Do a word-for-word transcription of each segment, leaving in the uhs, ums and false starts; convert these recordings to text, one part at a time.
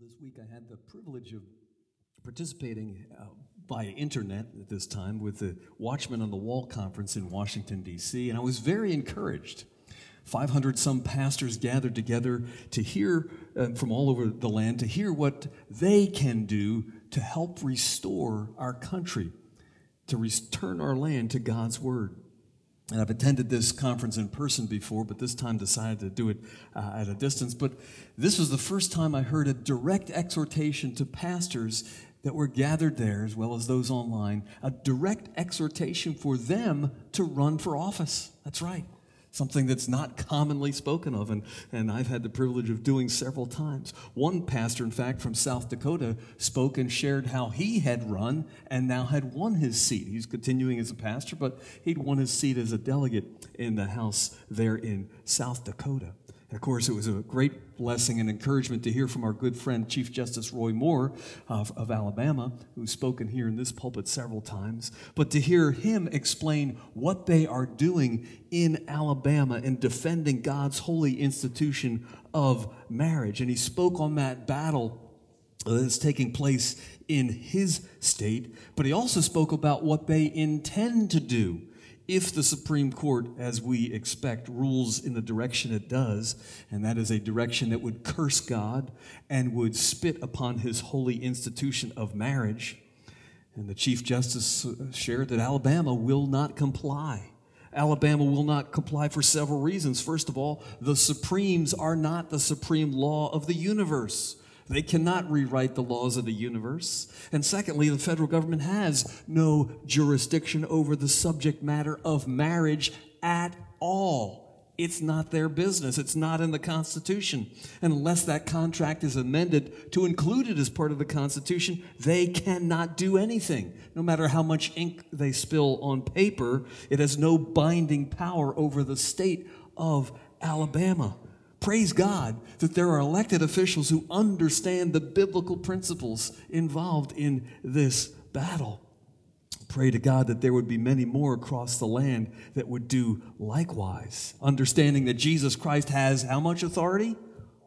This week I had the privilege of participating uh, via internet at this time with the Watchmen on the Wall conference in Washington, D C, and I was very encouraged. five hundred some pastors gathered together to hear uh, from all over the land, to hear what they can do to help restore our country, to return our land to God's Word. And I've attended this conference in person before, but this time decided to do it uh, at a distance. But this was the first time I heard a direct exhortation to pastors that were gathered there, as well as those online, a direct exhortation for them to run for office. That's right. Something that's not commonly spoken of, and, and I've had the privilege of doing several times. One pastor, in fact, from South Dakota, spoke and shared how he had run and now had won his seat. He's continuing as a pastor, but he'd won his seat as a delegate in the House there in South Dakota. And of course, it was a great blessing and encouragement to hear from our good friend, Chief Justice Roy Moore of, of Alabama, who's spoken here in this pulpit several times, but to hear him explain what they are doing in Alabama in defending God's holy institution of marriage. And he spoke on that battle that's taking place in his state, but he also spoke about what they intend to do if the Supreme Court, as we expect, rules in the direction it does, and that is a direction that would curse God and would spit upon his holy institution of marriage. And the Chief Justice shared that Alabama will not comply. Alabama will not comply for several reasons. First of all, the Supremes are not the supreme law of the universe. They cannot rewrite the laws of the universe. And secondly, the federal government has no jurisdiction over the subject matter of marriage at all. It's not their business. It's not in the Constitution. And unless that contract is amended to include it as part of the Constitution, they cannot do anything. No matter how much ink they spill on paper, it has no binding power over the state of Alabama. Praise God that there are elected officials who understand the biblical principles involved in this battle. Pray to God that there would be many more across the land that would do likewise, understanding that Jesus Christ has how much authority?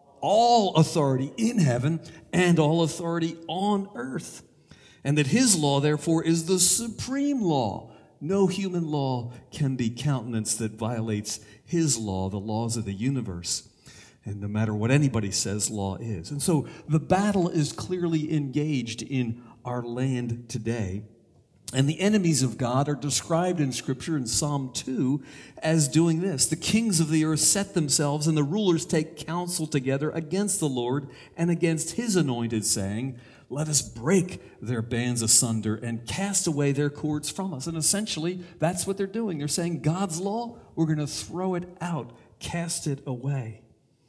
All authority in heaven and all authority on earth. And that his law, therefore, is the supreme law. No human law can be countenanced that violates his law, the laws of the universe. And no matter what anybody says, law is. And so the battle is clearly engaged in our land today. And the enemies of God are described in Scripture in Psalm two as doing this. The kings of the earth set themselves, and the rulers take counsel together against the Lord and against his anointed, saying, let us break their bands asunder and cast away their cords from us. And essentially, that's what they're doing. They're saying, God's law, we're going to throw it out, cast it away.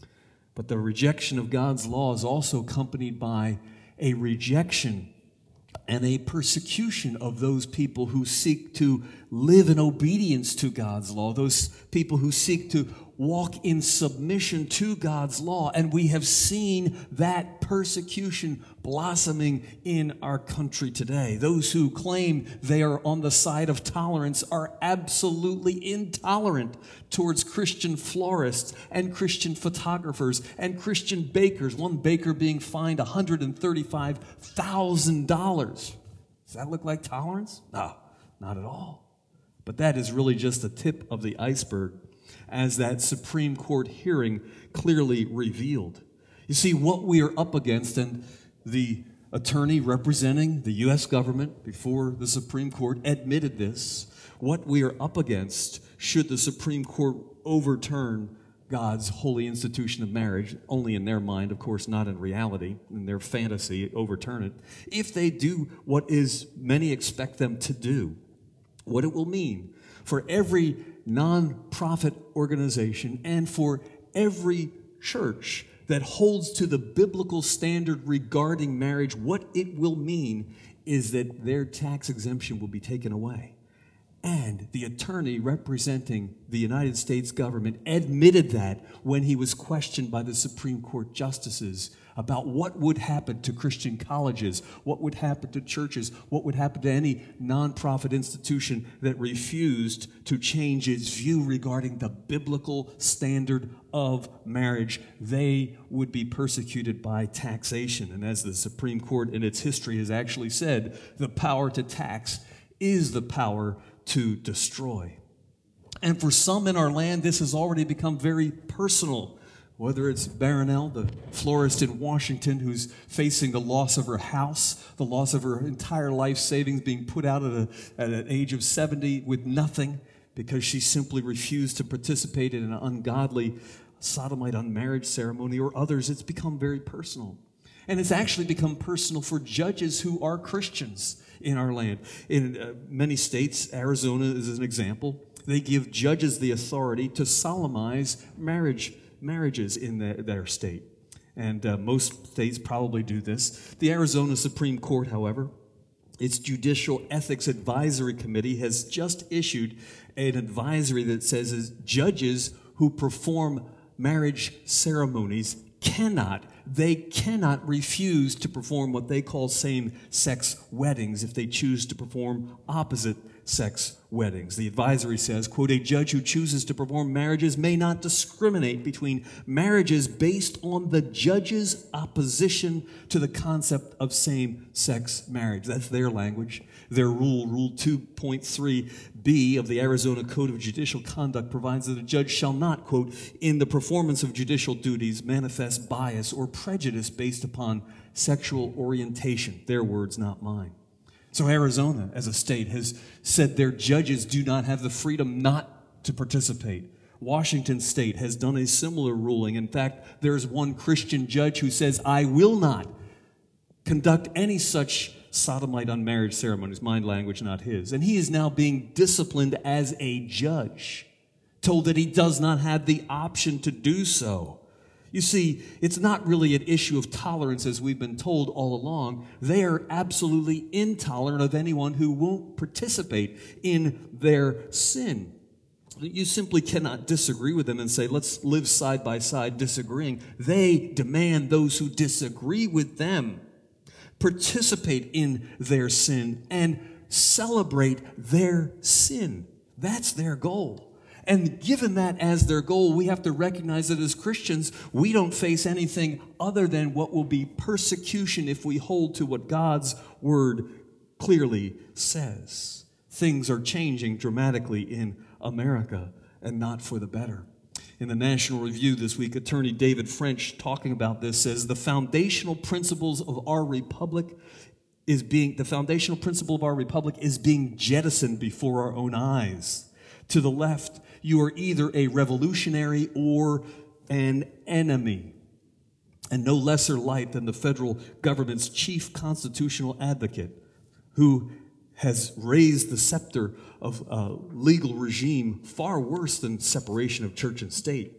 But the rejection of God's law is also accompanied by a rejection and a persecution of those people who seek to live in obedience to God's law, those people who seek to walk in submission to God's law. And we have seen that persecution blossoming in our country today. Those who claim they are on the side of tolerance are absolutely intolerant towards Christian florists and Christian photographers and Christian bakers, one baker being fined one hundred thirty-five thousand dollars. Does that look like tolerance? No, not at all. But that is really just the tip of the iceberg, as that Supreme Court hearing clearly revealed. You see, what we are up against, and the attorney representing the U S government before the Supreme Court admitted this, what we are up against should the Supreme Court overturn God's holy institution of marriage, only in their mind, of course, not in reality, in their fantasy, overturn it. If they do what is many expect them to do, what it will mean for every non-profit organization and for every church that holds to the biblical standard regarding marriage, what it will mean is that their tax exemption will be taken away. And the attorney representing the United States government admitted that when he was questioned by the Supreme Court justices about what would happen to Christian colleges, what would happen to churches, what would happen to any nonprofit institution that refused to change its view regarding the biblical standard of marriage. They would be persecuted by taxation. And as the Supreme Court in its history has actually said, the power to tax is the power to destroy. And for some in our land, this has already become very personal. Whether it's Barronelle, the florist in Washington, who's facing the loss of her house, the loss of her entire life savings, being put out at, a, at an age of seventy with nothing because she simply refused to participate in an ungodly sodomite unmarriage ceremony, or others, it's become very personal. And it's actually become personal for judges who are Christians in our land. In uh, many states, Arizona is an example, they give judges the authority to solemnize marriage marriages in the, their state. And uh, most states probably do this. The Arizona Supreme Court, however, its Judicial Ethics Advisory Committee has just issued an advisory that says is judges who perform marriage ceremonies cannot, they cannot refuse to perform what they call same-sex weddings if they choose to perform opposite-sex weddings. The advisory says, quote, a judge who chooses to perform marriages may not discriminate between marriages based on the judge's opposition to the concept of same-sex marriage. That's their language. Their rule, Rule two point three B of the Arizona Code of Judicial Conduct, provides that a judge shall not, quote, in the performance of judicial duties manifest bias or prejudice based upon sexual orientation. Their words, not mine. So Arizona, as a state, has said their judges do not have the freedom not to participate. Washington State has done a similar ruling. In fact, there's one Christian judge who says, I will not conduct any such sodomite unmarriage ceremonies, my language, not his. And he is now being disciplined as a judge, told that he does not have the option to do so. You see, it's not really an issue of tolerance, as we've been told all along. They are absolutely intolerant of anyone who won't participate in their sin. You simply cannot disagree with them and say, let's live side by side disagreeing. They demand those who disagree with them participate in their sin and celebrate their sin. That's their goal. And given that as their goal, we have to recognize that as Christians, we don't face anything other than what will be persecution if we hold to what God's word clearly says. Things are changing dramatically in America, and not for the better. In the National Review this week, attorney David French, talking about this, says the foundational principles of our republic is being the foundational principle of our republic is being jettisoned before our own eyes. To the left, you are either a revolutionary or an enemy, and no lesser light than the federal government's chief constitutional advocate, who has raised the scepter of a legal regime far worse than separation of church and state.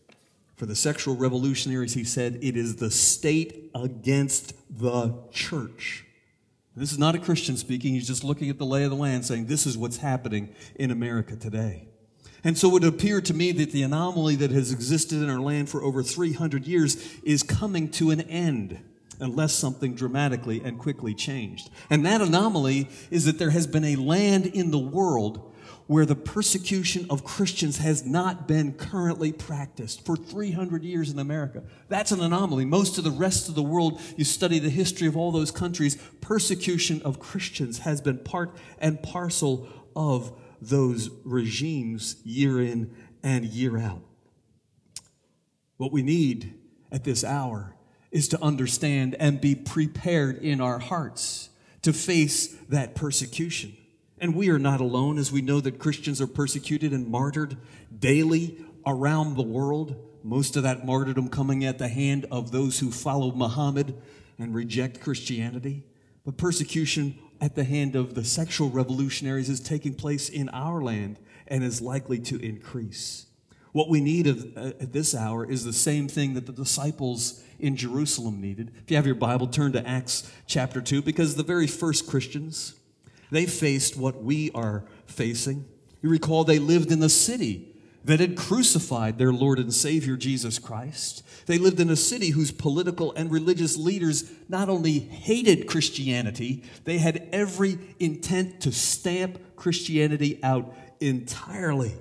For the sexual revolutionaries, he said, it is the state against the church. This is not a Christian speaking. He's just looking at the lay of the land, saying this is what's happening in America today. And so it would appear to me that the anomaly that has existed in our land for over three hundred years is coming to an end, unless something dramatically and quickly changed. And that anomaly is that there has been a land in the world where the persecution of Christians has not been currently practiced for three hundred years in America. That's an anomaly. Most of the rest of the world, you study the history of all those countries, persecution of Christians has been part and parcel of those regimes year in and year out. What we need at this hour is to understand and be prepared in our hearts to face that persecution. And we are not alone, as we know that Christians are persecuted and martyred daily around the world, most of that martyrdom coming at the hand of those who follow Muhammad and reject Christianity. But persecution at the hand of the sexual revolutionaries is taking place in our land and is likely to increase. What we need at this hour is the same thing that the disciples in Jerusalem needed. If you have your Bible, turn to Acts chapter two, because the very first Christians, they faced what we are facing. You recall they lived in the city that had crucified their Lord and Savior, Jesus Christ. They lived in a city whose political and religious leaders not only hated Christianity, they had every intent to stamp Christianity out entirely.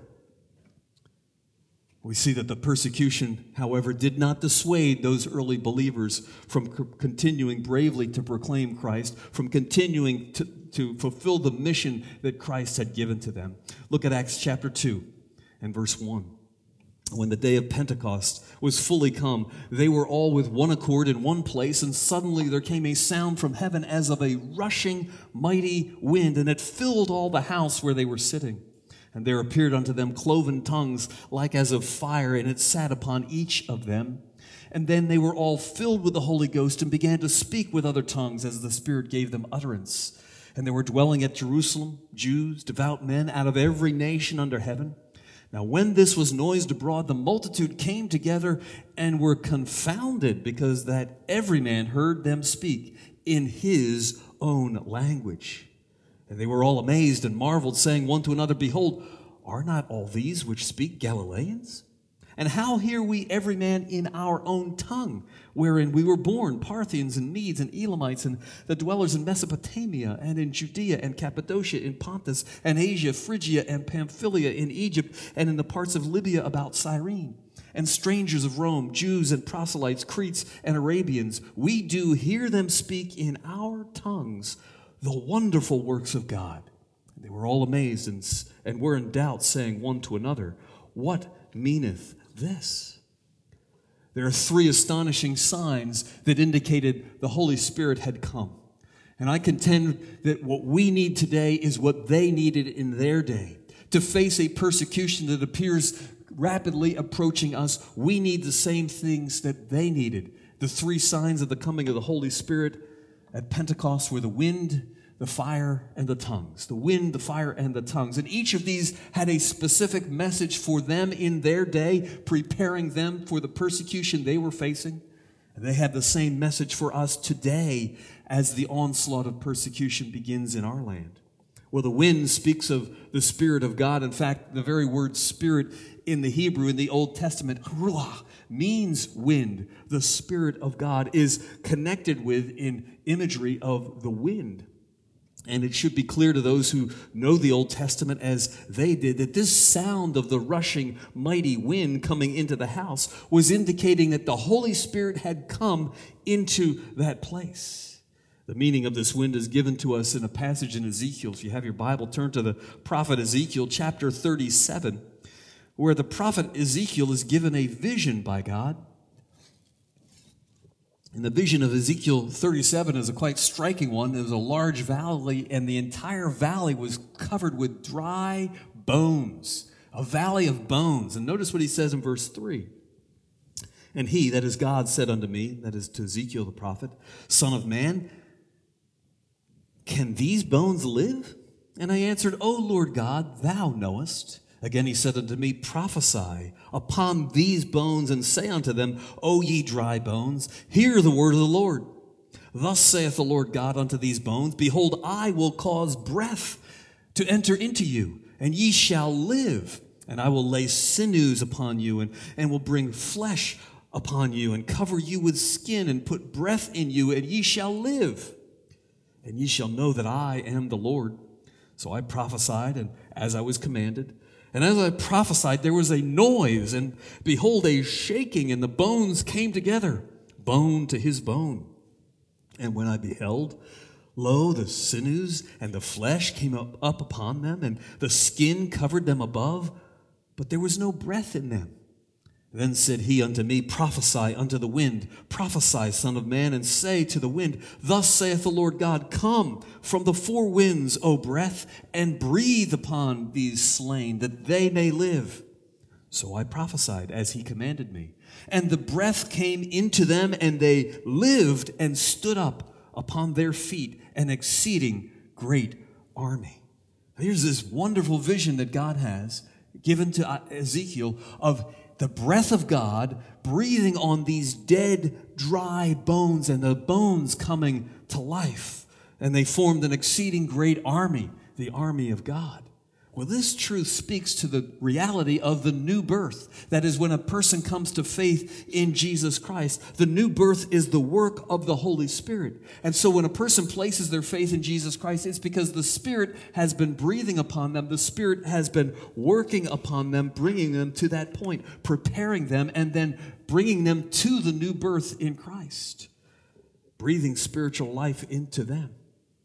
We see that the persecution, however, did not dissuade those early believers from c- continuing bravely to proclaim Christ, from continuing to, to fulfill the mission that Christ had given to them. Look at Acts chapter two and verse one. When the day of Pentecost was fully come, they were all with one accord in one place, and suddenly there came a sound from heaven as of a rushing mighty wind, and it filled all the house where they were sitting. And there appeared unto them cloven tongues like as of fire, and it sat upon each of them. And then they were all filled with the Holy Ghost and began to speak with other tongues as the Spirit gave them utterance. And there were dwelling at Jerusalem Jews, devout men out of every nation under heaven. Now when this was noised abroad, the multitude came together and were confounded, because that every man heard them speak in his own language. And they were all amazed and marveled, saying one to another, Behold, are not all these which speak Galileans? And how hear we every man in our own tongue, wherein we were born, Parthians and Medes and Elamites, and the dwellers in Mesopotamia and in Judea and Cappadocia, in Pontus and Asia, Phrygia and Pamphylia, in Egypt and in the parts of Libya about Cyrene, and strangers of Rome, Jews and proselytes, Cretes and Arabians? We do hear them speak in our tongues the wonderful works of God. They were all amazed and, and were in doubt, saying one to another, What meaneth this? There are three astonishing signs that indicated the Holy Spirit had come. And I contend that what we need today is what they needed in their day. To face a persecution that appears rapidly approaching us, we need the same things that they needed. The three signs of the coming of the Holy Spirit at Pentecost were the wind, the fire, and the tongues. The wind, the fire, and the tongues. And each of these had a specific message for them in their day, preparing them for the persecution they were facing. And they have the same message for us today as the onslaught of persecution begins in our land. Well, the wind speaks of the Spirit of God. In fact, the very word Spirit in the Hebrew in the Old Testament, ruach, means wind. The Spirit of God is connected with in imagery of the wind. And it should be clear to those who know the Old Testament as they did that this sound of the rushing mighty wind coming into the house was indicating that the Holy Spirit had come into that place. The meaning of this wind is given to us in a passage in Ezekiel. If you have your Bible, turn to the prophet Ezekiel chapter thirty-seven, where the prophet Ezekiel is given a vision by God. And the vision of Ezekiel thirty-seven is a quite striking one. There was a large valley, and the entire valley was covered with dry bones, a valley of bones. And notice what he says in verse three. And he, that is God, said unto me, that is to Ezekiel the prophet, Son of man, can these bones live? And I answered, O Lord God, thou knowest. Again he said unto me, Prophesy upon these bones, and say unto them, O ye dry bones, hear the word of the Lord. Thus saith the Lord God unto these bones, Behold, I will cause breath to enter into you, and ye shall live. And I will lay sinews upon you, and, and will bring flesh upon you, and cover you with skin, and put breath in you, and ye shall live. And ye shall know that I am the Lord. So I prophesied, and as I was commanded. And as I prophesied, there was a noise, and behold, a shaking, and the bones came together, bone to his bone. And when I beheld, lo, the sinews and the flesh came up, up upon them, and the skin covered them above, but there was no breath in them. Then said he unto me, Prophesy unto the wind, prophesy, son of man, and say to the wind, Thus saith the Lord God, Come from the four winds, O breath, and breathe upon these slain, that they may live. So I prophesied as he commanded me. And the breath came into them, and they lived and stood up upon their feet, an exceeding great army. Here's this wonderful vision that God has given to Ezekiel of the breath of God breathing on these dead, dry bones, and the bones coming to life. And they formed an exceeding great army, the army of God. Well, this truth speaks to the reality of the new birth. That is, when a person comes to faith in Jesus Christ, the new birth is the work of the Holy Spirit. And so when a person places their faith in Jesus Christ, it's because the Spirit has been breathing upon them. The Spirit has been working upon them, bringing them to that point, preparing them, and then bringing them to the new birth in Christ, breathing spiritual life into them.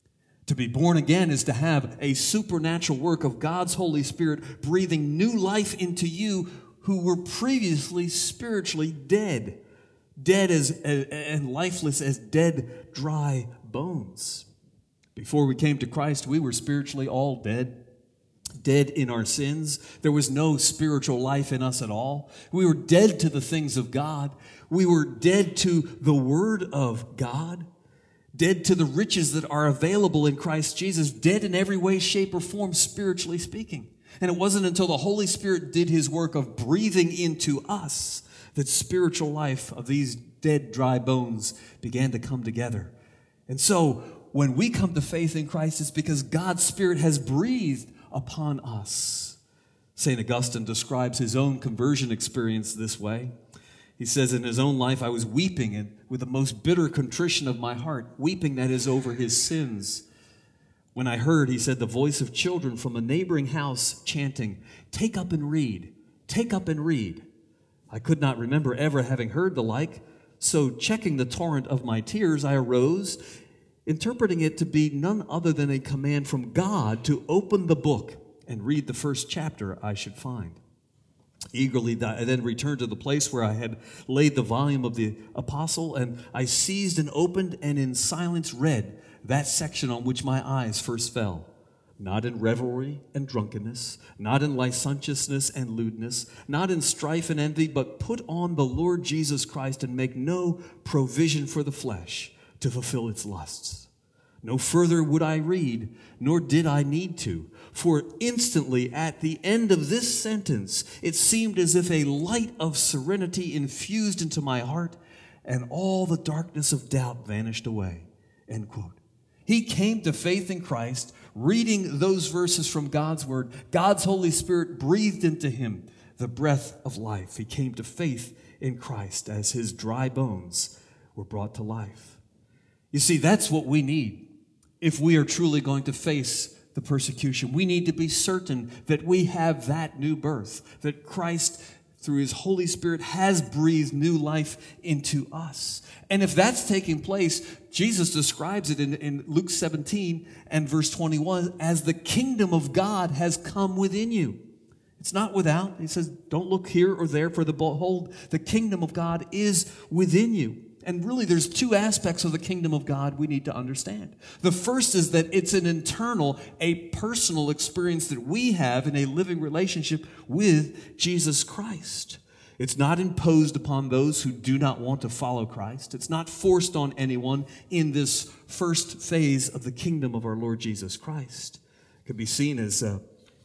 To be born again is to have a supernatural work of God's Holy Spirit breathing new life into you who were previously spiritually dead, dead as and lifeless as dead, dry bones. Before we came to Christ, we were spiritually all dead, dead in our sins. There was no spiritual life in us at all. We were dead to the things of God. We were dead to the Word of God. Dead to the riches that are available in Christ Jesus, dead in every way, shape, or form, spiritually speaking. And it wasn't until the Holy Spirit did his work of breathing into us that spiritual life of these dead, dry bones began to come together. And so, when we come to faith in Christ, it's because God's Spirit has breathed upon us. Saint Augustine describes his own conversion experience this way. He says in his own life, I was weeping and with the most bitter contrition of my heart, weeping that is over his sins. When I heard, he said, the voice of children from a neighboring house chanting, take up and read, take up and read. I could not remember ever having heard the like, so checking the torrent of my tears, I arose, interpreting it to be none other than a command from God to open the book and read the first chapter I should find. Eagerly, I then returned to the place where I had laid the volume of the apostle, and I seized and opened and in silence read that section on which my eyes first fell. Not in revelry and drunkenness, not in licentiousness and lewdness, not in strife and envy, but put on the Lord Jesus Christ and make no provision for the flesh to fulfill its lusts. No further would I read, nor did I need to. For instantly at the end of this sentence, it seemed as if a light of serenity infused into my heart, and all the darkness of doubt vanished away. End quote. He came to faith in Christ, reading those verses from God's Word. God's Holy Spirit breathed into him the breath of life. He came to faith in Christ as his dry bones were brought to life. You see, that's what we need if we are truly going to face the persecution. We need to be certain that we have that new birth, that Christ, through his Holy Spirit, has breathed new life into us. And if that's taking place, Jesus describes it in, in Luke seventeen and verse twenty-one as the kingdom of God has come within you. It's not without. He says, don't look here or there, for the behold, the kingdom of God is within you. And really, there's two aspects of the kingdom of God we need to understand. The first is that it's an internal, a personal experience that we have in a living relationship with Jesus Christ. It's not imposed upon those who do not want to follow Christ. It's not forced on anyone in this first phase of the kingdom of our Lord Jesus Christ. It can be seen as a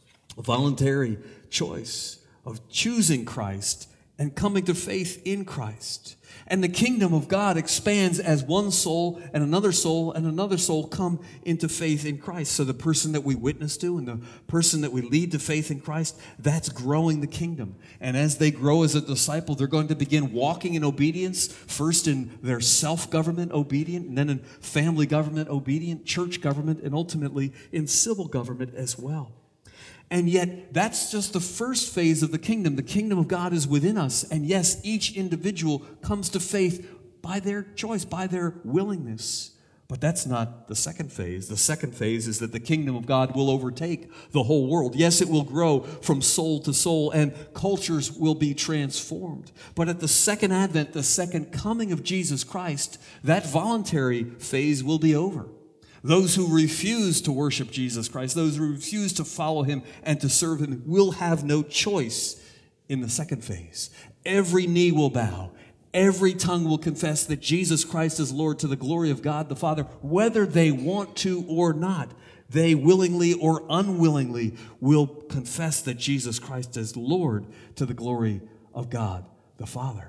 voluntary choice of choosing Christ and coming to faith in Christ. And the kingdom of God expands as one soul and another soul and another soul come into faith in Christ. So the person that we witness to and the person that we lead to faith in Christ, that's growing the kingdom. And as they grow as a disciple, they're going to begin walking in obedience, first in their self-government obedient, and then in family government obedient, church government, and ultimately in civil government as well. And yet, that's just the first phase of the kingdom. The kingdom of God is within us. And yes, each individual comes to faith by their choice, by their willingness. But that's not the second phase. The second phase is that the kingdom of God will overtake the whole world. Yes, it will grow from soul to soul, and cultures will be transformed. But at the second advent, the second coming of Jesus Christ, that voluntary phase will be over. Those who refuse to worship Jesus Christ, those who refuse to follow him and to serve him, will have no choice in the second phase. Every knee will bow. Every tongue will confess that Jesus Christ is Lord to the glory of God the Father, whether they want to or not. They willingly or unwillingly will confess that Jesus Christ is Lord to the glory of God the Father.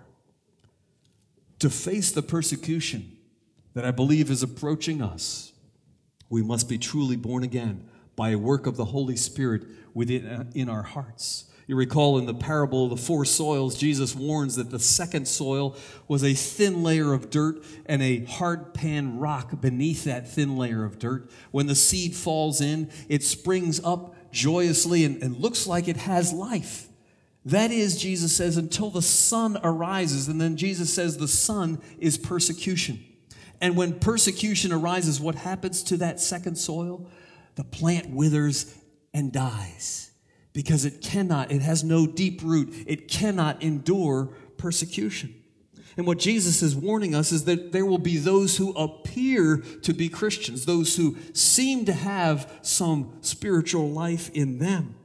To face the persecution that I believe is approaching us, we must be truly born again by a work of the Holy Spirit within uh, in our hearts. You recall in the parable of the four soils, Jesus warns that the second soil was a thin layer of dirt and a hard pan rock beneath that thin layer of dirt. When the seed falls in, it springs up joyously and, and looks like it has life. That is, Jesus says, until the sun arises. And then Jesus says the sun is persecution. And when persecution arises, what happens to that second soil? The plant withers and dies. Because it cannot, it has no deep root. It cannot endure persecution. And what Jesus is warning us is that there will be those who appear to be Christians, those who seem to have some spiritual life in them.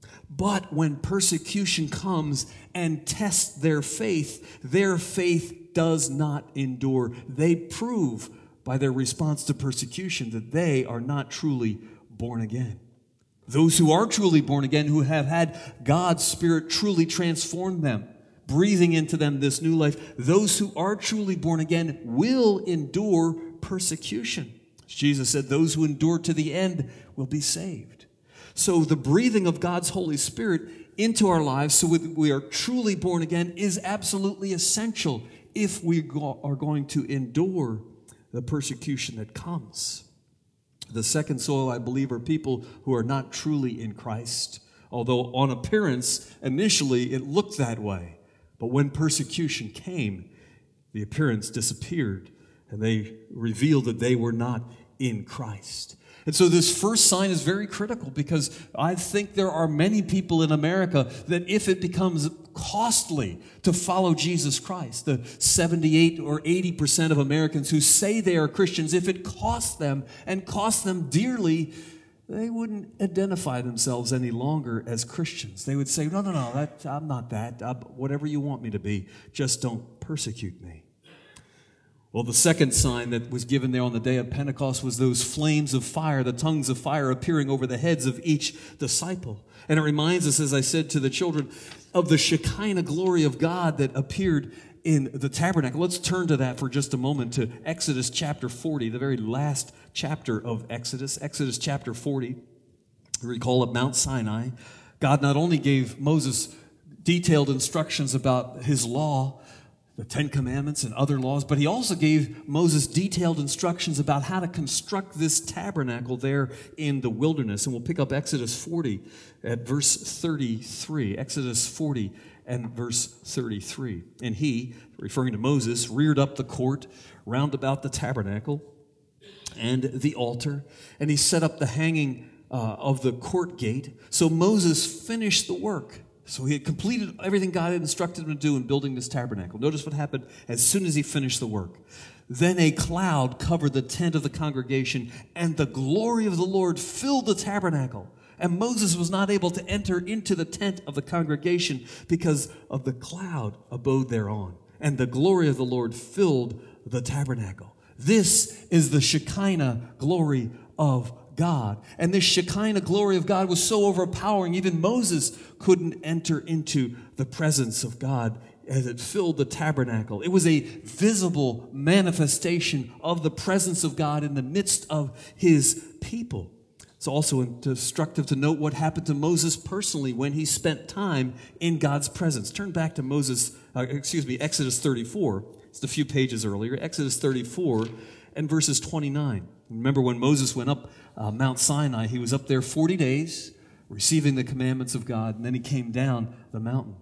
But when persecution comes and tests their faith, their faith does not endure. They prove by their response to persecution that they are not truly born again. Those who are truly born again, who have had God's Spirit truly transform them, breathing into them this new life, those who are truly born again will endure persecution. As Jesus said, those who endure to the end will be saved. So the breathing of God's Holy Spirit into our lives so we are truly born again is absolutely essential if we are going to endure the persecution that comes. The second soil, I believe, are people who are not truly in Christ, although on appearance, initially, it looked that way. But when persecution came, the appearance disappeared, and they revealed that they were not in Christ. And so this first sign is very critical because I think there are many people in America that if it becomes costly to follow Jesus Christ, the seventy-eight or eighty percent of Americans who say they are Christians, if it costs them and costs them dearly, they wouldn't identify themselves any longer as Christians. They would say, no, no, no, that, I'm not that. I'm, whatever you want me to be, just don't persecute me. Well, the second sign that was given there on the day of Pentecost was those flames of fire, the tongues of fire appearing over the heads of each disciple. And it reminds us, as I said to the children, of the Shekinah glory of God that appeared in the tabernacle. Let's turn to that for just a moment, to Exodus chapter forty, the very last chapter of Exodus. Exodus chapter forty, you recall at Mount Sinai, God not only gave Moses detailed instructions about his law, the Ten Commandments and other laws, but he also gave Moses detailed instructions about how to construct this tabernacle there in the wilderness. And we'll pick up Exodus forty at verse thirty-three. Exodus forty and verse thirty-three. And he, referring to Moses, reared up the court round about the tabernacle and the altar, and he set up the hanging uh, of the court gate. So Moses finished the work. So he had completed everything God had instructed him to do in building this tabernacle. Notice what happened as soon as he finished the work. Then a cloud covered the tent of the congregation, and the glory of the Lord filled the tabernacle. And Moses was not able to enter into the tent of the congregation because of the cloud abode thereon. And the glory of the Lord filled the tabernacle. This is the Shekinah glory of God. And this Shekinah glory of God was so overpowering, even Moses couldn't enter into the presence of God as it filled the tabernacle. It was a visible manifestation of the presence of God in the midst of his people. It's also instructive to note what happened to Moses personally when he spent time in God's presence. Turn back to Moses, uh, excuse me, Exodus thirty-four. It's a few pages earlier. Exodus thirty-four and verses twenty-nine. Remember when Moses went up uh, Mount Sinai, he was up there forty days, receiving the commandments of God, and then he came down the mountain.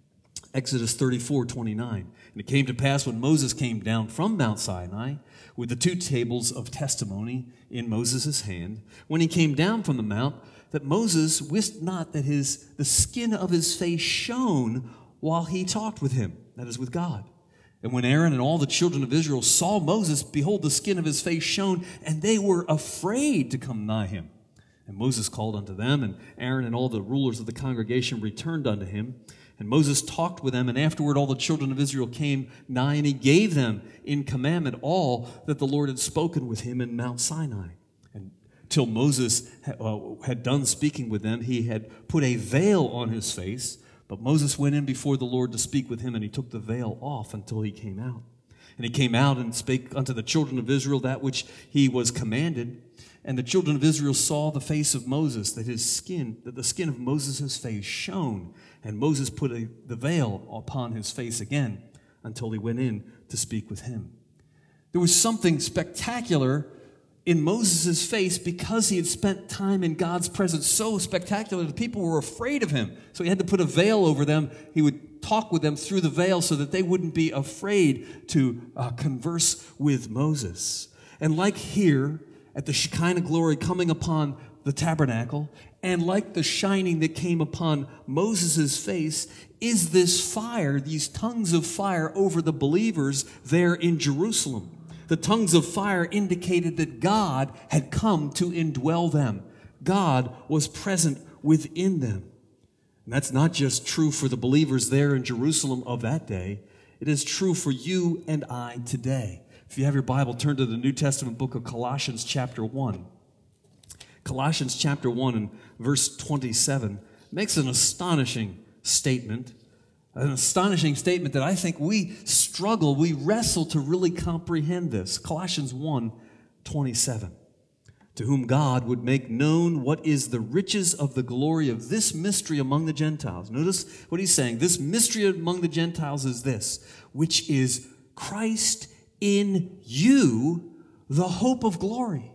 Exodus thirty-four, twenty-nine. And it came to pass when Moses came down from Mount Sinai with the two tables of testimony in Moses' hand, when he came down from the mount, that Moses wist not that his the skin of his face shone while he talked with him, that is, with God. And when Aaron and all the children of Israel saw Moses, behold, the skin of his face shone, and they were afraid to come nigh him. And Moses called unto them, and Aaron and all the rulers of the congregation returned unto him. And Moses talked with them, and afterward all the children of Israel came nigh, and he gave them in commandment all that the Lord had spoken with him in Mount Sinai. And till Moses had done speaking with them, he had put a veil on his face. But Moses went in before the Lord to speak with him, and he took the veil off until he came out. And he came out and spake unto the children of Israel that which he was commanded. And the children of Israel saw the face of Moses, that his skin, that the skin of Moses' face shone. And Moses put a, the veil upon his face again until he went in to speak with him. There was something spectacular in Moses' face because he had spent time in God's presence, so spectacular that people were afraid of him. So he had to put a veil over them. He would talk with them through the veil so that they wouldn't be afraid to uh, converse with Moses. And like here, at the Shekinah glory coming upon the tabernacle, and like the shining that came upon Moses' face, is this fire, these tongues of fire over the believers there in Jerusalem. The tongues of fire indicated that God had come to indwell them. God was present within them. And that's not just true for the believers there in Jerusalem of that day. It is true for you and I today. If you have your Bible, turn to the New Testament book of Colossians chapter one. Colossians chapter one and verse twenty-seven makes an astonishing statement, an astonishing statement that I think we struggle, we wrestle to really comprehend this. Colossians one twenty-seven. To whom God would make known what is the riches of the glory of this mystery among the Gentiles. Notice what he's saying. This mystery among the Gentiles is this, which is Christ in you, the hope of glory.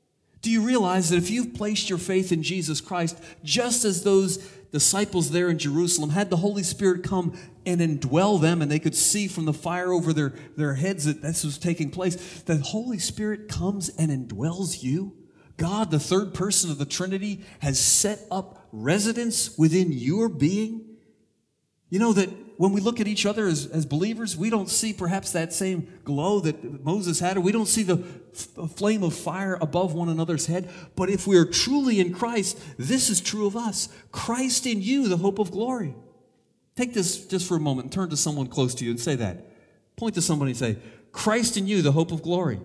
Do you realize that if you've placed your faith in Jesus Christ, just as those disciples there in Jerusalem had the Holy Spirit come and indwell them, and they could see from the fire over their, their heads that this was taking place, the Holy Spirit comes and indwells you? God, the third person of the Trinity, has set up residence within your being? You know that when we look at each other as, as believers, we don't see perhaps that same glow that Moses had, or we don't see the f- flame of fire above one another's head. But if we are truly in Christ, this is true of us. Christ in you, the hope of glory. Take this just for a moment and turn to someone close to you and say that. Point to somebody and say, Christ in you, the hope of glory.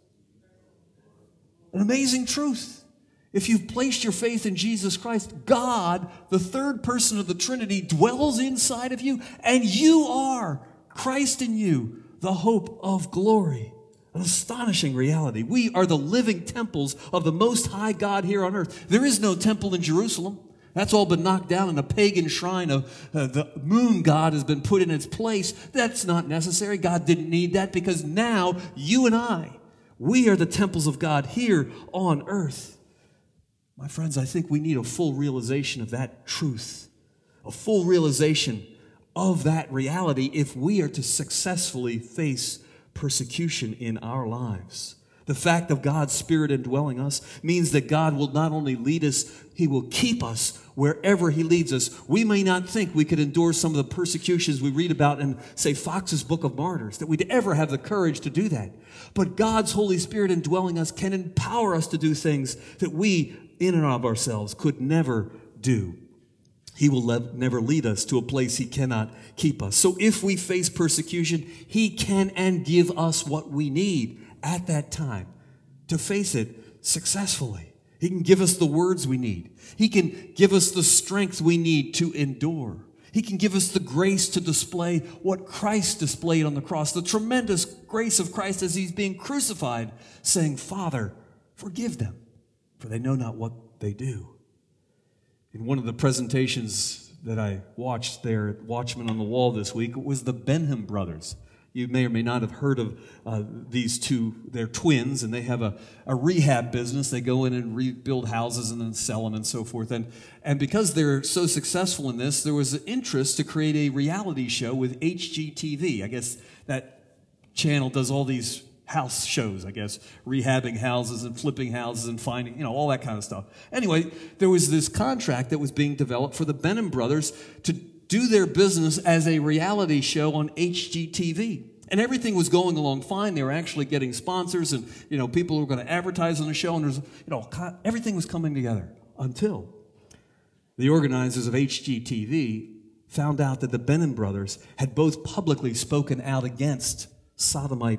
An amazing truth. If you've placed your faith in Jesus Christ, God, the third person of the Trinity, dwells inside of you, and you are Christ in you, the hope of glory. An astonishing reality. We are the living temples of the Most High God here on earth. There is no temple in Jerusalem. That's all been knocked down, and a pagan shrine of uh, the moon god has been put in its place. That's not necessary. God didn't need that because now you and I, we are the temples of God here on earth. My friends, I think we need a full realization of that truth, a full realization of that reality if we are to successfully face persecution in our lives. The fact of God's Spirit indwelling us means that God will not only lead us, He will keep us wherever He leads us. We may not think we could endure some of the persecutions we read about in, say, Fox's Book of Martyrs, that we'd ever have the courage to do that. But God's Holy Spirit indwelling us can empower us to do things that we, in and of ourselves, could never do. He will le- never lead us to a place He cannot keep us. So if we face persecution, He can and give us what we need at that time to face it successfully. He can give us the words we need. He can give us the strength we need to endure. He can give us the grace to display what Christ displayed on the cross, the tremendous grace of Christ as He's being crucified, saying, Father, forgive them, for they know not what they do. In one of the presentations that I watched there at Watchmen on the Wall this week, it was the Benham brothers. You may or may not have heard of uh, these two. They're twins, and they have a, a rehab business. They go in and rebuild houses and then sell them and so forth. And, and because they're so successful in this, there was an interest to create a reality show with H G T V. I guess that channel does all these house shows, I guess, rehabbing houses and flipping houses and finding, you know, all that kind of stuff. Anyway, there was this contract that was being developed for the Benham brothers to do their business as a reality show on H G T V. And everything was going along fine. They were actually getting sponsors and, you know, people were going to advertise on the show, and there was, you know, everything was coming together until the organizers of H G T V found out that the Benham brothers had both publicly spoken out against sodomite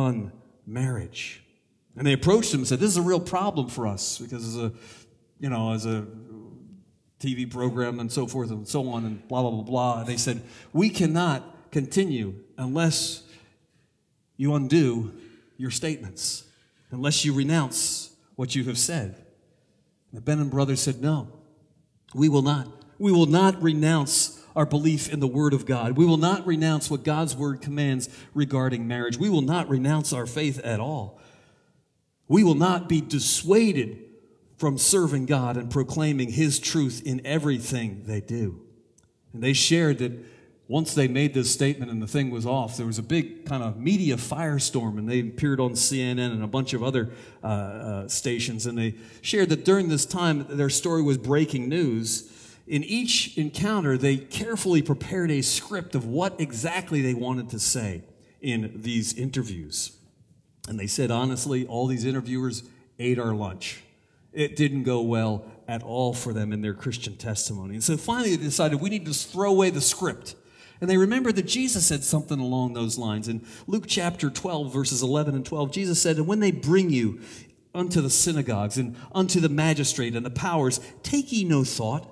unmarriage. And they approached them and said, this is a real problem for us because as a, you know, as a T V program and so forth and so on and blah, blah, blah, blah. And they said, we cannot continue unless you undo your statements, unless you renounce what you have said. The Benham brothers said, no, we will not. We will not renounce our belief in the Word of God. We will not renounce what God's Word commands regarding marriage. We will not renounce our faith at all. We will not be dissuaded from serving God and proclaiming His truth in everything they do. And they shared that once they made this statement and the thing was off, there was a big kind of media firestorm, and they appeared on C N N and a bunch of other uh, uh, stations, and they shared that during this time their story was breaking news. In each encounter, they carefully prepared a script of what exactly they wanted to say in these interviews. And they said, honestly, all these interviewers ate our lunch. It didn't go well at all for them in their Christian testimony. And so finally they decided we need to throw away the script. And they remembered that Jesus said something along those lines. In Luke chapter twelve, verses eleven and twelve, Jesus said, and when they bring you unto the synagogues and unto the magistrate and the powers, take ye no thought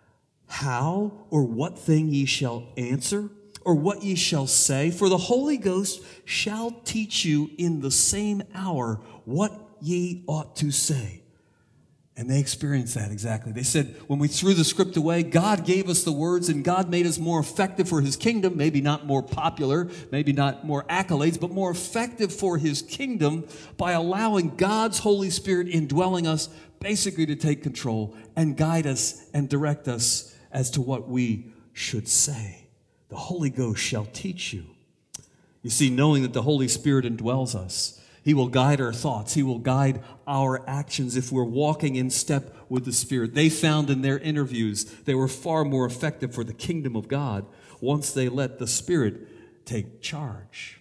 how or what thing ye shall answer, or what ye shall say, for the Holy Ghost shall teach you in the same hour what ye ought to say. And they experienced that exactly. They said, when we threw the script away, God gave us the words, and God made us more effective for His kingdom, maybe not more popular, maybe not more accolades, but more effective for His kingdom by allowing God's Holy Spirit indwelling us, basically to take control and guide us and direct us as to what we should say. The Holy Ghost shall teach you. You see, knowing that the Holy Spirit indwells us, He will guide our thoughts. He will guide our actions if we're walking in step with the Spirit. They found in their interviews they were far more effective for the kingdom of God once they let the Spirit take charge.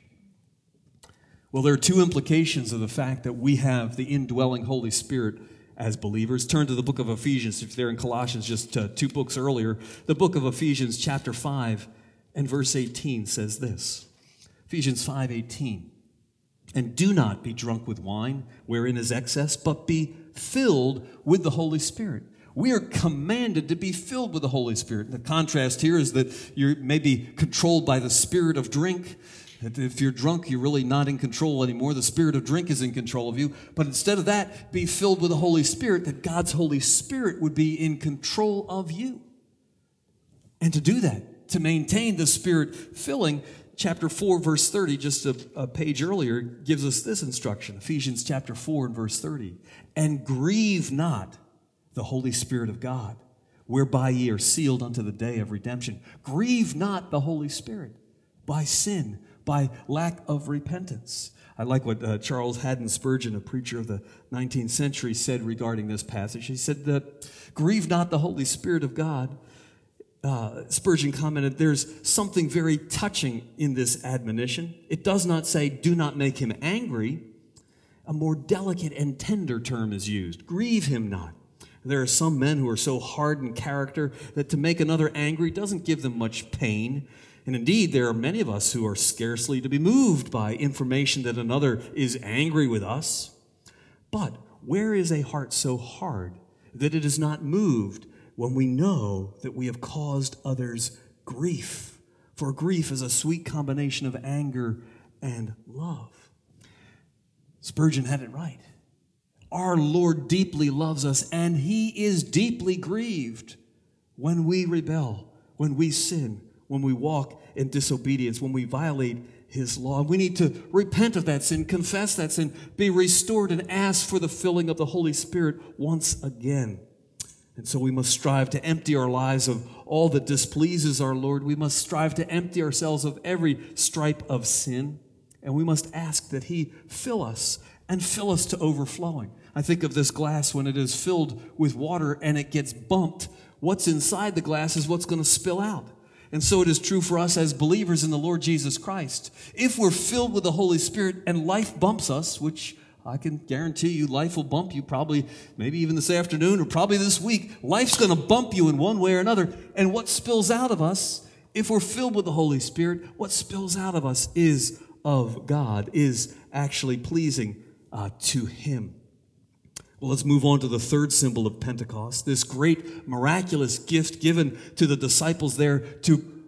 Well, there are two implications of the fact that we have the indwelling Holy Spirit as believers. Turn to the book of Ephesians. If they're in Colossians, just uh, two books earlier, the book of Ephesians chapter five and verse eighteen says this. Ephesians five eighteen. And do not be drunk with wine, wherein is excess, but be filled with the Holy Spirit. We are commanded to be filled with the Holy Spirit. The contrast here is that you're maybe controlled by the spirit of drink. That if you're drunk, you're really not in control anymore. The spirit of drink is in control of you. But instead of that, be filled with the Holy Spirit, that God's Holy Spirit would be in control of you. And to do that, to maintain the Spirit filling, chapter four, verse thirty, just a, a page earlier, gives us this instruction. Ephesians chapter four and verse thirty. And grieve not the Holy Spirit of God, whereby ye are sealed unto the day of redemption. Grieve not the Holy Spirit by sin, by lack of repentance. I like what uh, Charles Haddon Spurgeon, a preacher of the nineteenth century, said regarding this passage. He said that, grieve not the Holy Spirit of God. Uh, Spurgeon commented, there's something very touching in this admonition. It does not say, do not make him angry. A more delicate and tender term is used. Grieve him not. There are some men who are so hard in character that to make another angry doesn't give them much pain. And indeed, there are many of us who are scarcely to be moved by information that another is angry with us. But where is a heart so hard that it is not moved when we know that we have caused others grief? For grief is a sweet combination of anger and love. Spurgeon had it right. Our Lord deeply loves us, and He is deeply grieved when we rebel, when we sin, when we walk in disobedience, when we violate His law. We need to repent of that sin, confess that sin, be restored, and ask for the filling of the Holy Spirit once again. And so we must strive to empty our lives of all that displeases our Lord. We must strive to empty ourselves of every stripe of sin. And we must ask that He fill us and fill us to overflowing. I think of this glass when it is filled with water and it gets bumped. What's inside the glass is what's going to spill out. And so it is true for us as believers in the Lord Jesus Christ. If we're filled with the Holy Spirit and life bumps us, which I can guarantee you life will bump you probably, maybe even this afternoon or probably this week. Life's going to bump you in one way or another. And what spills out of us, if we're filled with the Holy Spirit, what spills out of us is of God, is actually pleasing uh, to Him. Well, let's move on to the third symbol of Pentecost, this great miraculous gift given to the disciples there to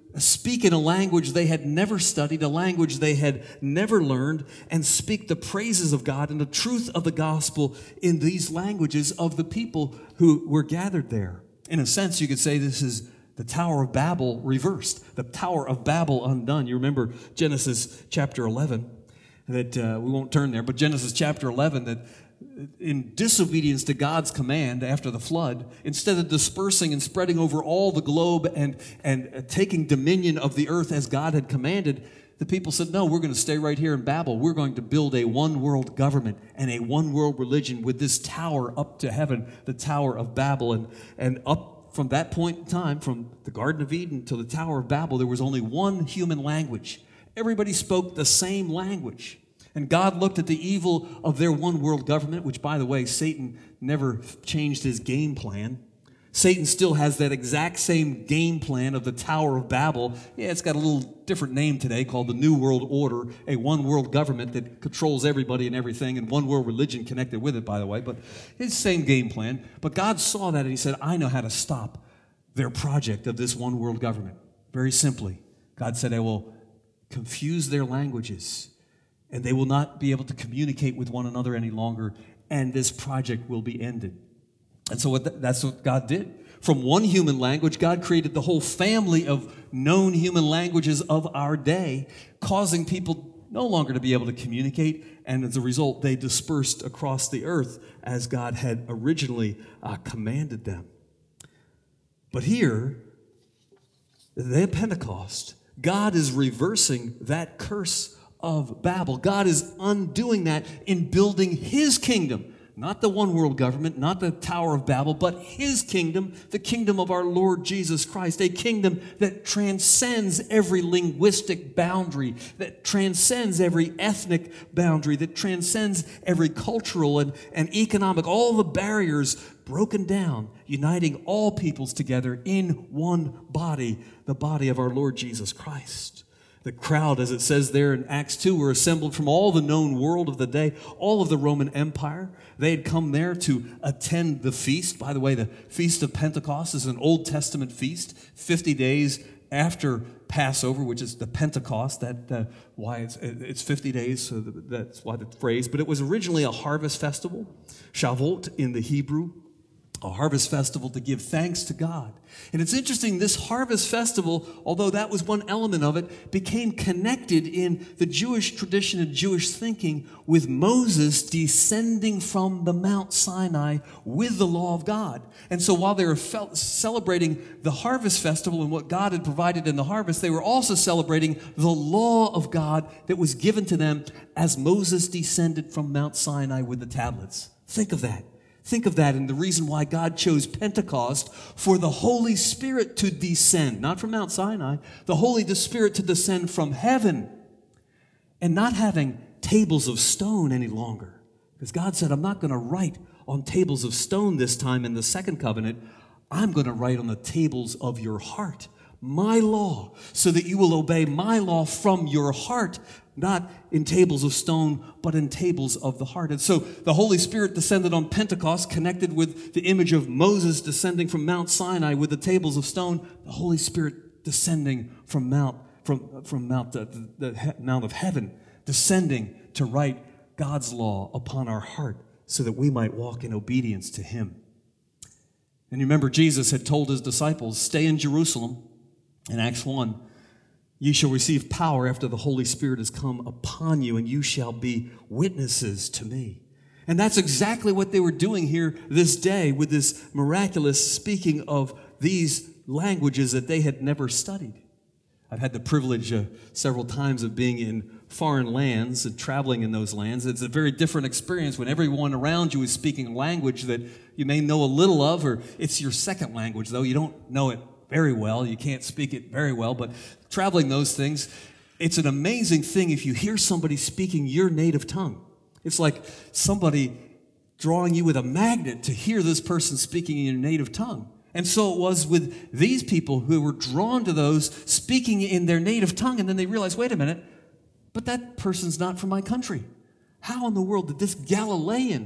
speak in a language they had never studied, a language they had never learned, and speak the praises of God and the truth of the gospel in these languages of the people who were gathered there. In a sense, you could say this is the Tower of Babel reversed, the Tower of Babel undone. You remember Genesis chapter eleven, that uh, we won't turn there, but Genesis chapter eleven, that in disobedience to God's command after the flood, instead of dispersing and spreading over all the globe and, and taking dominion of the earth as God had commanded, the people said, no, we're going to stay right here in Babel. We're going to build a one-world government and a one-world religion with this tower up to heaven, the Tower of Babel. And, and up from that point in time, from the Garden of Eden to the Tower of Babel, there was only one human language. Everybody spoke the same language. And God looked at the evil of their one world government, which, by the way, Satan never changed his game plan. Satan still has that exact same game plan of the Tower of Babel. Yeah, it's got a little different name today called the New World Order, a one world government that controls everybody and everything, and one world religion connected with it, by the way. But it's the same game plan. But God saw that and he said, I know how to stop their project of this one world government. Very simply, God said, I will confuse their languages, and they will not be able to communicate with one another any longer, and this project will be ended. And so what th- that's what God did. From one human language, God created the whole family of known human languages of our day, causing people no longer to be able to communicate, and as a result, they dispersed across the earth as God had originally uh, commanded them. But here, the day of Pentecost, God is reversing that curse of Babel. God is undoing that in building his kingdom. Not the one world government, not the Tower of Babel, but his kingdom, the kingdom of our Lord Jesus Christ, a kingdom that transcends every linguistic boundary, that transcends every ethnic boundary, that transcends every cultural and, and economic, all the barriers broken down, uniting all peoples together in one body, the body of our Lord Jesus Christ. The crowd, as it says there in Acts two, were assembled from all the known world of the day, all of the Roman Empire. They had come there to attend the feast. By the way, the Feast of Pentecost is an Old Testament feast, fifty days after Passover, which is the Pentecost. That uh, why it's it's fifty days, so that's why the phrase. But it was originally a harvest festival, Shavuot in the Hebrew. A harvest festival to give thanks to God. And it's interesting, this harvest festival, although that was one element of it, became connected in the Jewish tradition and Jewish thinking with Moses descending from the Mount Sinai with the law of God. And so while they were fel- celebrating the harvest festival and what God had provided in the harvest, they were also celebrating the law of God that was given to them as Moses descended from Mount Sinai with the tablets. Think of that. Think of that, and the reason why God chose Pentecost for the Holy Spirit to descend, not from Mount Sinai, the Holy Spirit to descend from heaven, and not having tables of stone any longer. Because God said, I'm not going to write on tables of stone this time in the second covenant. I'm going to write on the tables of your heart, my law, so that you will obey my law from your heart, not in tables of stone, but in tables of the heart. And so the Holy Spirit descended on Pentecost, connected with the image of Moses descending from Mount Sinai with the tables of stone. The Holy Spirit descending from Mount from from Mount the, the, the Mount of heaven, descending to write God's law upon our heart, so that we might walk in obedience to Him. And you remember Jesus had told His disciples, "Stay in Jerusalem." In Acts one. You shall receive power after the Holy Spirit has come upon you, and you shall be witnesses to me. And that's exactly what they were doing here this day with this miraculous speaking of these languages that they had never studied. I've had the privilege uh, several times of being in foreign lands and traveling in those lands. It's a very different experience when everyone around you is speaking a language that you may know a little of, or it's your second language, though you don't know it very well. You can't speak it very well, but traveling those things, it's an amazing thing if you hear somebody speaking your native tongue. It's like somebody drawing you with a magnet to hear this person speaking in your native tongue. And so it was with these people who were drawn to those speaking in their native tongue, and then they realized, wait a minute, but that person's not from my country. How in the world did this Galilean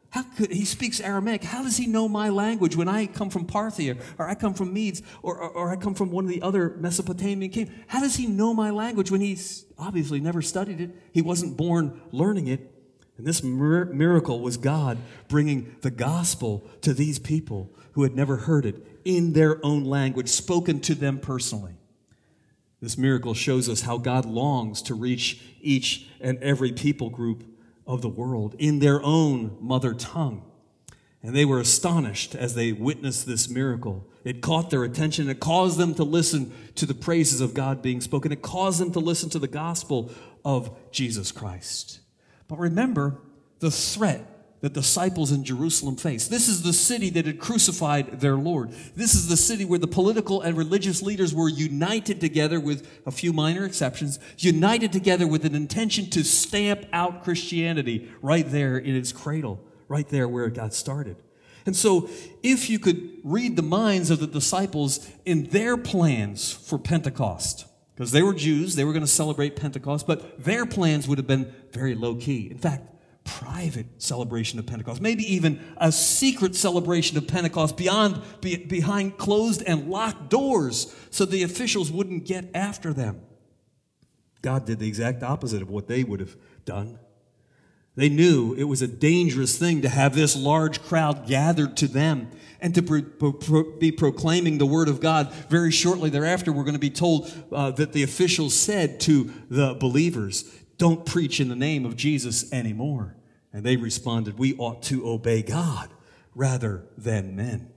How could he speaks Aramaic? How does he know my language when I come from Parthia, or I come from Medes, or, or, or I come from one of the other Mesopotamian kingdoms? How does he know my language when he's obviously never studied it? He wasn't born learning it. And this mir- miracle was God bringing the gospel to these people who had never heard it in their own language, spoken to them personally. This miracle shows us how God longs to reach each and every people group of the world in their own mother tongue. And they were astonished as they witnessed this miracle. It caught their attention. It caused them to listen to the praises of God being spoken. It caused them to listen to the gospel of Jesus Christ. But remember the threat that disciples in Jerusalem faced. This is the city that had crucified their Lord. This is the city where the political and religious leaders were united together, with a few minor exceptions, united together with an intention to stamp out Christianity right there in its cradle, right there where it got started. And so if you could read the minds of the disciples in their plans for Pentecost, because they were Jews, they were going to celebrate Pentecost, but their plans would have been very low-key. In fact, private celebration of Pentecost, maybe even a secret celebration of Pentecost beyond, be, behind closed and locked doors so the officials wouldn't get after them. God did the exact opposite of what they would have done. They knew it was a dangerous thing to have this large crowd gathered to them and to pro- pro- be proclaiming the word of God. Very shortly thereafter, we're going to be told uh, that the officials said to the believers, "Don't preach in the name of Jesus anymore." And they responded, "We ought to obey God rather than men."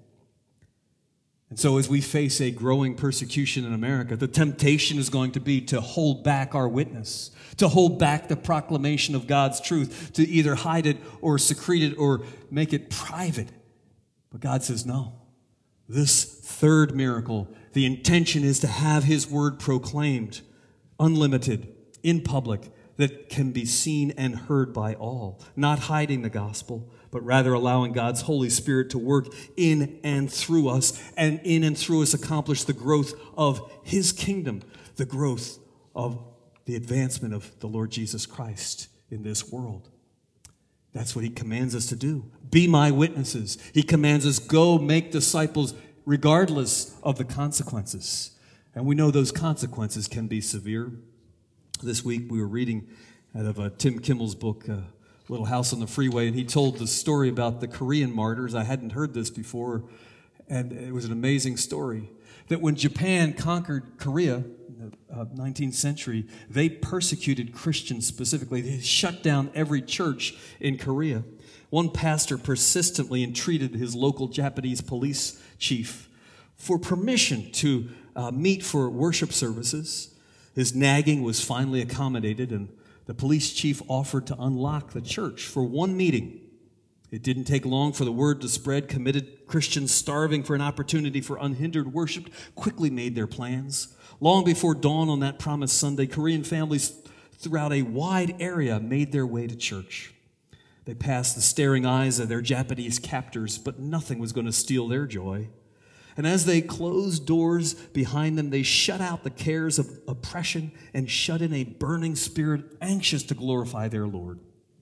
And so as we face a growing persecution in America, the temptation is going to be to hold back our witness, to hold back the proclamation of God's truth, to either hide it or secrete it or make it private. But God says, no. This third miracle, the intention is to have his word proclaimed, unlimited, in public, that can be seen and heard by all, not hiding the gospel, but rather allowing God's Holy Spirit to work in and through us, and in and through us accomplish the growth of his kingdom, the growth of the advancement of the Lord Jesus Christ in this world. That's what he commands us to do. Be my witnesses. He commands us, go make disciples regardless of the consequences. And we know those consequences can be severe. This week we were reading out of uh, Tim Kimmel's book, uh, Little House on the Freeway, and he told the story about the Korean martyrs. I hadn't heard this before, and it was an amazing story. That when Japan conquered Korea in the uh, nineteenth century, they persecuted Christians specifically. They shut down every church in Korea. One pastor persistently entreated his local Japanese police chief for permission to uh, meet for worship services. His nagging was finally accommodated, and the police chief offered to unlock the church for one meeting. It didn't take long for the word to spread. Committed Christians starving for an opportunity for unhindered worship quickly made their plans. Long before dawn on that promised Sunday, Korean families throughout a wide area made their way to church. They passed the staring eyes of their Japanese captors, but nothing was going to steal their joy. And as they closed doors behind them, they shut out the cares of oppression and shut in a burning spirit anxious to glorify their Lord.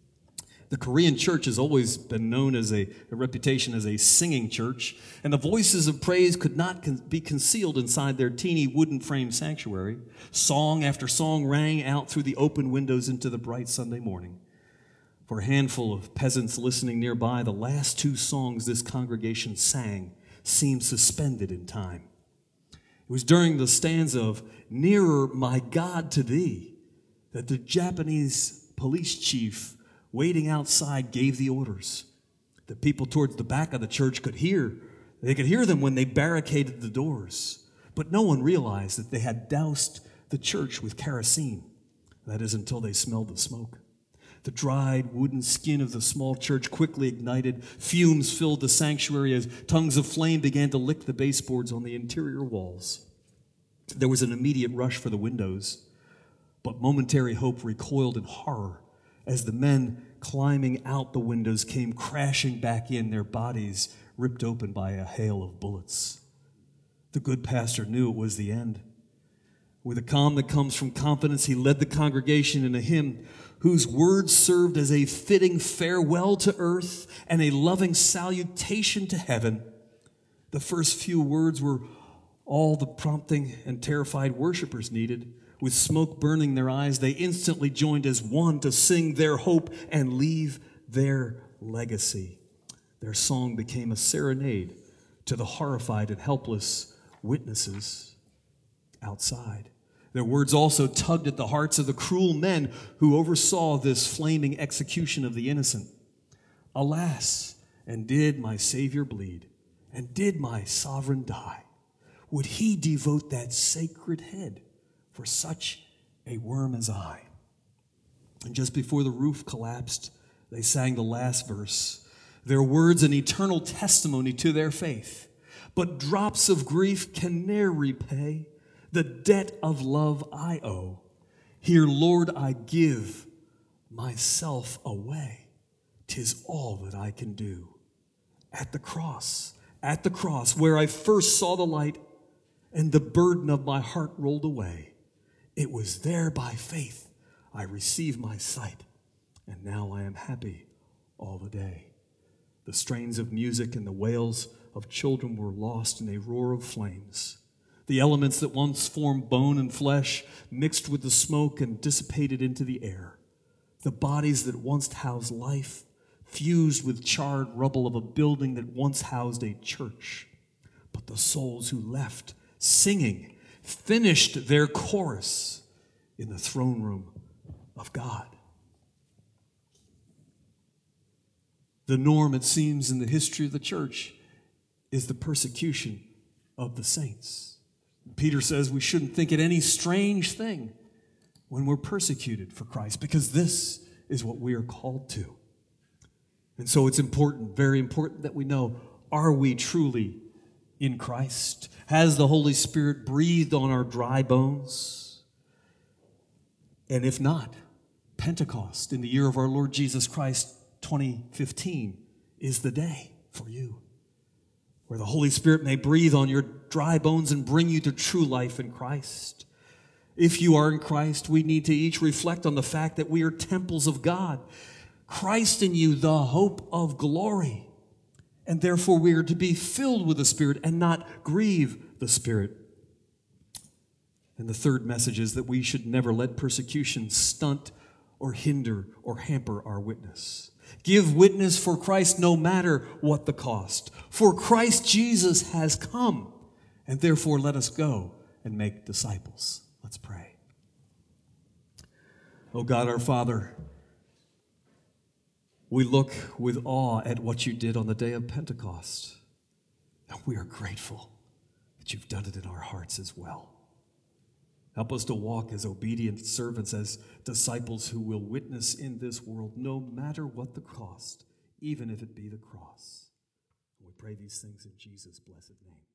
The Korean church has always been known as a, a reputation as a singing church, and the voices of praise could not con- be concealed inside their teeny wooden frame sanctuary. Song after song rang out through the open windows into the bright Sunday morning. For a handful of peasants listening nearby, the last two songs this congregation sang seemed suspended in time. It was during the stanza of "Nearer, my God, to thee" that the Japanese police chief waiting outside gave the orders. The people towards the back of the church could hear. They could hear them when they barricaded the doors. But no one realized that they had doused the church with kerosene. That is, until they smelled the smoke. The dried wooden skin of the small church quickly ignited. Fumes filled the sanctuary as tongues of flame began to lick the baseboards on the interior walls. There was an immediate rush for the windows, but momentary hope recoiled in horror as the men climbing out the windows came crashing back in, their bodies ripped open by a hail of bullets. The good pastor knew it was the end. With a calm that comes from confidence, he led the congregation in a hymn whose words served as a fitting farewell to earth and a loving salutation to heaven. The first few words were all the prompting and terrified worshipers needed. With smoke burning their eyes, they instantly joined as one to sing their hope and leave their legacy. Their song became a serenade to the horrified and helpless witnesses outside. Their words also tugged at the hearts of the cruel men who oversaw this flaming execution of the innocent. Alas, and did my Savior bleed, and did my sovereign die? Would he devote that sacred head for such a worm as I? And just before the roof collapsed, they sang the last verse, their words an eternal testimony to their faith. But drops of grief can ne'er repay the debt of love I owe. Here, Lord, I give myself away. 'Tis all that I can do. At the cross, at the cross, where I first saw the light and the burden of my heart rolled away, it was there by faith I received my sight, and now I am happy all the day. The strains of music and the wails of children were lost in a roar of flames. The elements that once formed bone and flesh mixed with the smoke and dissipated into the air. The bodies that once housed life fused with charred rubble of a building that once housed a church. But the souls who left singing finished their chorus in the throne room of God. The norm, it seems, in the history of the church is the persecution of the saints. Peter says we shouldn't think it any strange thing when we're persecuted for Christ, because this is what we are called to. And so it's important, very important, that we know, are we truly in Christ? Has the Holy Spirit breathed on our dry bones? And if not, Pentecost in the year of our Lord Jesus Christ, twenty fifteen, is the day for you, where the Holy Spirit may breathe on your dry bones and bring you to true life in Christ. If you are in Christ, we need to each reflect on the fact that we are temples of God. Christ in you, the hope of glory. And therefore we are to be filled with the Spirit and not grieve the Spirit. And the third message is that we should never let persecution stunt or hinder or hamper our witness. Give witness for Christ no matter what the cost. For Christ Jesus has come, and therefore let us go and make disciples. Let's pray. Oh God, our Father, we look with awe at what you did on the day of Pentecost, and we are grateful that you've done it in our hearts as well. Help us to walk as obedient servants, as disciples who will witness in this world, no matter what the cost, even if it be the cross. And we pray these things in Jesus' blessed name.